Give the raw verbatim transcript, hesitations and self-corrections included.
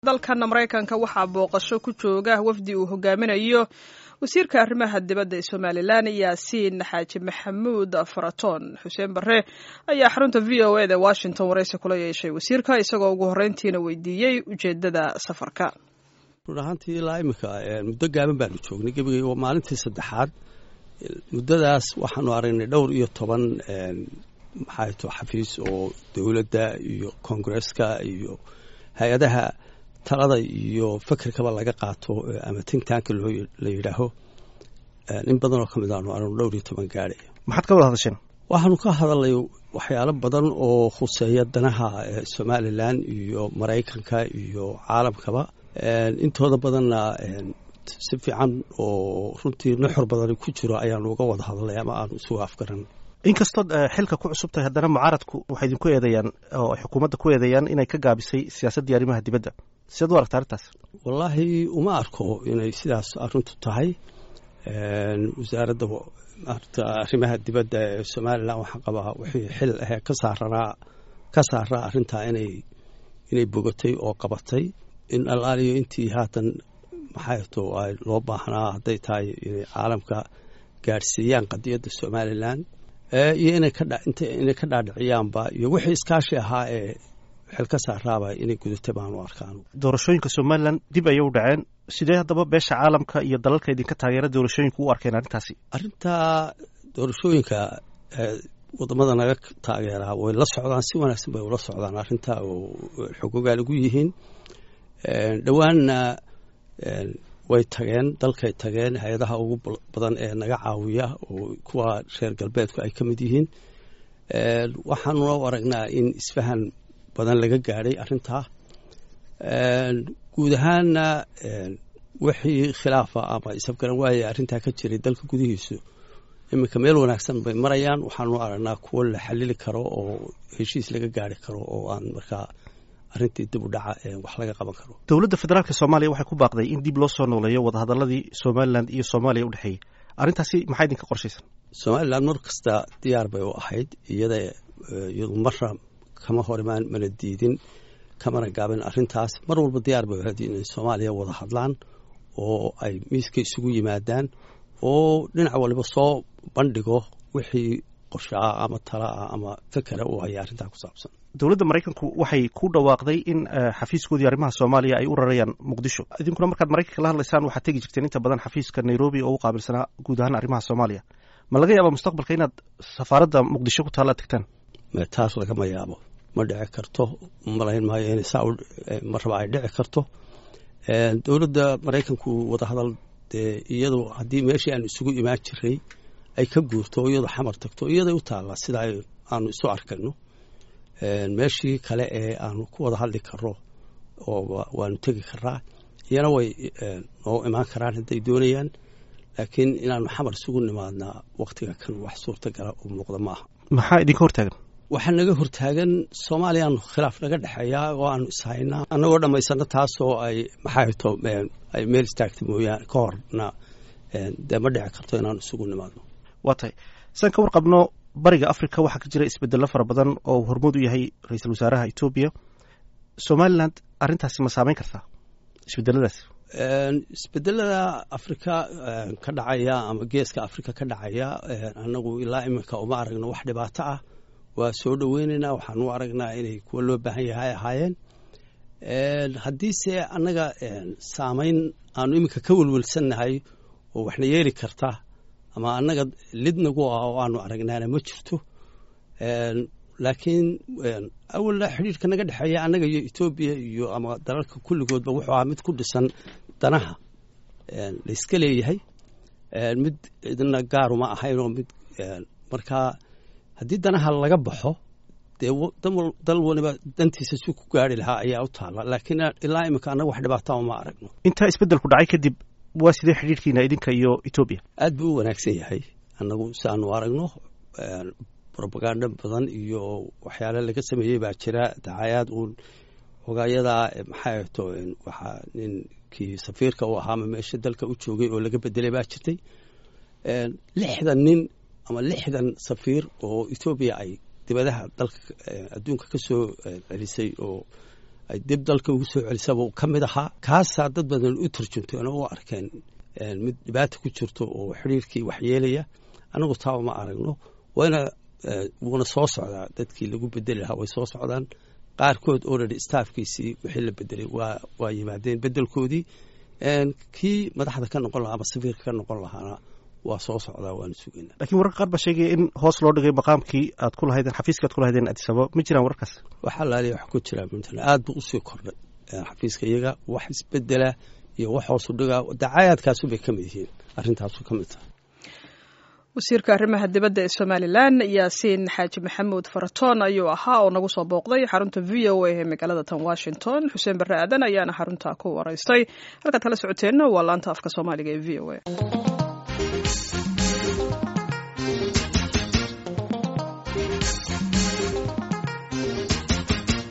dalkan Mareykanka waxaa booqasho ku jooga wafdi uu hogaaminayo wasiirka arrimaha dibadda ee Somaliland Yaasiin Xaaji Maxamuud Faraton. Xuseen Barre ayaa xarunta V O A da Washington wareysi kula yeeshay wasiirka isagoo ugu horreyntiina weydiiyey ujeedada safarka. runtii ilaa imika muddo gaaban baanu joognay gebigay waa maalintii saddexaad muddadaas waxaanu aragnay dhowr iyo toban maxay tahay xafiis oo dawladda iyo Congress-ka iyo hay'adaha talada iyo fikirkaba laga qaato ama think tank loo la yiraahdo in badan oo kamid ah aanu dhowr iyo toban gaaray. maxaad ka wada hadasheen? waxaanu ka hadalnay waxyaalo badan oo khuseeya danaha Somaliland iyo Mareykanka iyo caalamkaba intooda badanna si fiican oo runtii nuxur badan ku jiro ayaanu uga wada hadalnay ama aanu soo afgaran. inkastoo xilka ku cusub tahay haddana mucaaradku waxay idinku eedeeyaan oo xukuumadda ku eedeeyaan inay ka gaabisay siyaasadda arrimaha dibadda. sidoo aragtaa arrintaas? wallaahi uma arko inay sidaas arrintu tahay. wasaaradda arrimaha dibadda ee Somaliland waxaa qabaa wixii xil ah ka saaranaa ka saaraa arrintaa inay inay bogatay oo qabatay in alaaliyo intii haatan maxay too ay loo baahnaa hadday tahay inay caalamka gaarsiiyaan qadiyadda Somaliland ee iyo inay ka inay ka dhaadhiciyaanba iyo wixii iskaashi ahaa ee xil ka saaraaba inay gudatay baan u arkaan. doorashooyinka Somaliland dib ayay u dhaceen sidee haddaba beesha caalamka iyo dalalka idinka taageera doorashooyinka u arkeen arrintaasi? arrinta doorashooyinka wadamada naga taageera way la socdaan si wanaagsan bay ula socdaan arrinta oo xuquuqaal ugu yihiin dhawaanna way tageen dalkay tageen hay'adaha ugu badan ee naga caawiya oo kuwa reer galbeedku ay ka mid yihiin waxaanu u aragnaa in isfahan badan laga gaaray arrintaa guud ahaanna wixii khilaafa ama isafgaran waayay arrintaa ka jiray dalka gudihiisu iminka meel wanaagsan bay marayaan. waxaanu aragnaa kuwo la xalili karo oo heshiis laga gaari karo oo aan markaa arrintii dib u dhaca ee wax laga qaban karo. dowladda federaalka Soomaaliya waxay ku baaqday in dib loo soo nooleeyo wadahadaladii Somaliland iyo Soomaaliya u dhaxeeyay. arrintaasi maxay idinka qorshaysan? Somaliland mar kasta diyaar bay u ahayd iyada iyadu marra kama hor imaan mana diidin kamana gaabin arrintaas mar walba diyaar bay u ahayd in Soomaaliya wada hadlaan oo ay miiska isugu yimaadaan oo dhinac walba soo bandhigo wixii qorshaha ama tala ama fikra uu hay arrintaa ku saabsan. dowladda Mareykanku waxay ku dhawaaqday in xafiiskoodii arrimaha Soomaaliya ay u rarayaan Muqdisho. idinkuna markaad Mareykanka la hadlaysaan waxaad tegi jirteen inta badan xafiiska Nairobi oo u qaabilsanaa guud ahaan arrimaha Soomaaliya. ma laga yaabaa mustaqbalka inaad safaaradda Muqdisho ku taala tagtaan? ma taas lagama yaabo ma dhici karto malayn maayo inay saa marraba ay dhici karto. dowladda Mareykanku wada hadal iyadu haddii meeshii aan isugu imaan jiray ay ka guurto iyadu xamar tagto iyaday u taala sida aanu isu arkayno meeshii kale ee aanu ku wada hadli karro oo waanu tegi karaa iyana way noo imaan karaan hadday doonayaan laakiin inaanu xamar isugu nimaadnaa waqtiga kan wax suurtagala u muuqda maaha. maxaa idinka hortaagan? waxaa naga hortaagan Soomaaliyan khilaaf naga dhaxeeya oo aanu ishaynaa annagoo dhammaysana taasoo ay maxay to ay meel istaagtay mooyaan ka horna dee ma dhici karto inaanu isugu nimaadno. waa tahay san ka warqabno bariga Afrika waxaa ka jira isbeddelo fara badan oo hormuud u yahay ra'iisul wasaaraha Ethiopia. Somaliland arrintaasi ma saameyn kartaa isbeddeladaas? isbeddelada Afrika ka dhacaya ama geeska Afrika ka dhacaya annagu ilaa iminka uma aragno wax dhibaato ah. waa soo dhaweynaynaa waxaan u aragnaa inay kuwa loo baahan yahay ahaayeen haddiise annaga saamayn aanu iminka ka welwelsannahay oo waxna yeeli karta ama annaga lidnagu ah oo aanu aragnaana ma jirto. laakiin awalna xidhiirka naga dhexeeya annaga iyo Ethiopia iyo ama dalalka kulligoodba wuxuu ahaa mid ku dhisan danaha la iska leeyahay mid idina gaar uma ahayn oo mid markaa haddii danaha laga baxo dee dal waliba dantiisa si ku gaari lahaa ayaa u taala laakiin ilaa imika annaga wax dhibaato uma aragno. intaa isbeddelku dhacay kadib waa sidee xidhiirkiina idinka iyo Ethiopia? aad buu u wanaagsan yahay annagu si aanu aragno propaganda badan iyo waxyaalo laga sameeyey baa jira dacaayad uun hogaayada maxay to waxa ninkii safiirka u ahaa meesha dalka u joogay oo laga bedelay baa jirtay lixdan nin ama lixdan safiir oo Ethiopia ay dibadaha dalka adduunka ka soo celisay oo ay dib dalka ugu soo celisaba ka mid ahaa kaasaa dad badan u tarjumteen oo u arkeen mid dhibaata ku jirto oo xiriirkii waxyeelaya anagu taa uma aragno wayna wuuna soo socdaa dadkii lagu bedeli lahaa way soo socdaan qaarkood already staafkiisii wixii la bedelay waa waa yimaadeen bedelkoodii kii madaxda ka noqon lahaa ama safiirka ka noqon lahaana waa soo socdaa waanu sugaynaa laakiin wararka qaar baa sheegaya in hoos loo dhigay maqaamkii aad ku lahaydeen xafiiska aad ku lahaydeen Addis Ababa ma jiraan wararkaas waxaa laaliya wax ku jira puntland aad buu usii kordhay xafiiska iyaga wax isbedela iyo wax hoos u dhigaa dacaayadkaasu bay ka mid yihiin arrintaasu ka mid tahay wasiirka arrimaha dibadda ee Somaliland Yaasiin Xaaji Maxamuud Faratoon ayuu ahaa oo nagu soo booqday xarunta V O A ee magaalada tan Washington Xuseen Barre Aadan ayaana xarunta ku waraystay halka kala socoteenna waa laanta afka Soomaaliga ee V O A